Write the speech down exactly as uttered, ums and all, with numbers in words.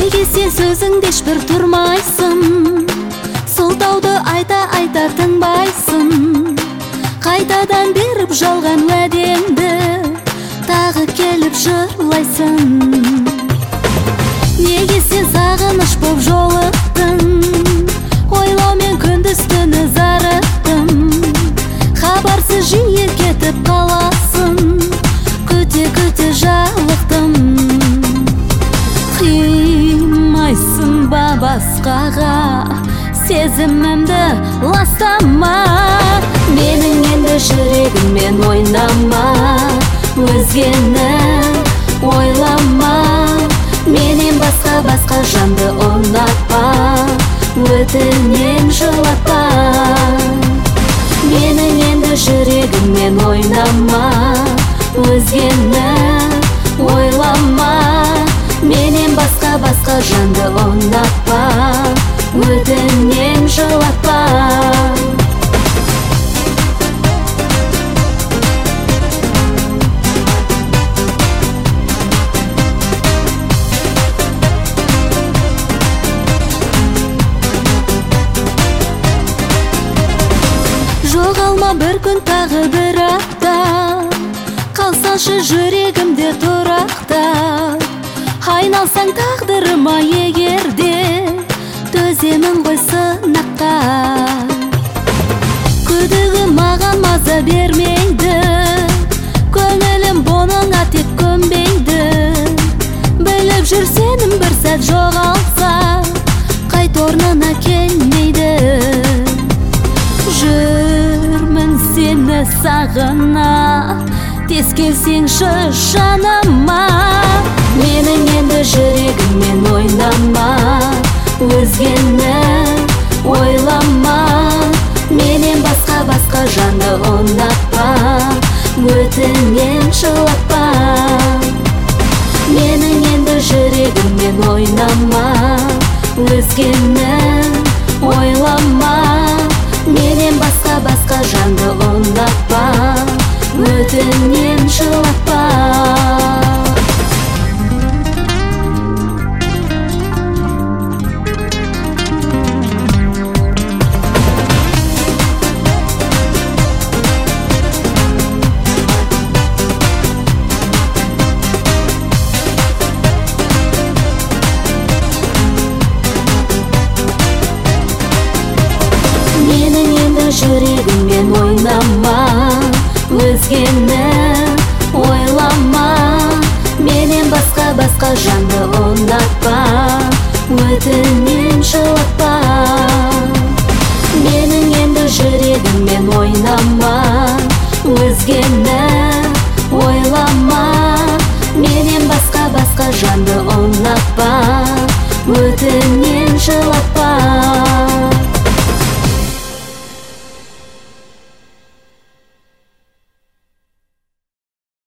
Неге сен сөзіңде ешбір тұрмайсың? Сылтауды айта-айта тыңбайсың. Қайтадан беріп жалған уәдеңді тағы келіп жырлайсың. Неге сен сағыныш боп жолықтың? Ойлаумен күндіз-түні зарықтым. Хабарсыз жиі кетіп қаласың. Күте-күте жалықтым. Қимайсың ба басқаға, сезімімді ластама. Менің енді жүрегіммен ойнама, өзгені ойлама. Менен басқа басқа жанды ұнатпа, өтінем жылатпа. Менің енді жүрегіммен ойнама, өзгені ойлама. Менен басқа басқа жанды ұнатпа, өтінем жылатпа. Жоғалма бір күн тағы бір апта, қалсашы жүрегімде тұрақта. Айналсаң тағдырыма егерде, төземін ғой сынаққа. Күдігі маған маза бермейді, көңілім бұныңа тек көнбейді. Біліп жүр сенің бір сәт жоғалса, қайт орнына келмейді. Жүрмін сені сағына, тез келсеңші жаныма. Менің енді жүрегіммен ойнама, өзгені ойлама. Менен басқа басқа жанды ұнатпа, өтінем жылатпа. Менің енді жүрегіммен ойнама, өзгені ойлама. Менен басқа басқа жанды ұнатпа, өтінем жылатпа. Менің енді жүрегіммен ойнама, өзгені ойлама. Менен басқа басқа жанды ұнатпа, өтінем жылатпа. Менің енді жүрегіммен ойнама, өзгені ойлама. Менен басқа басқа жанды ұнатпа, өтінем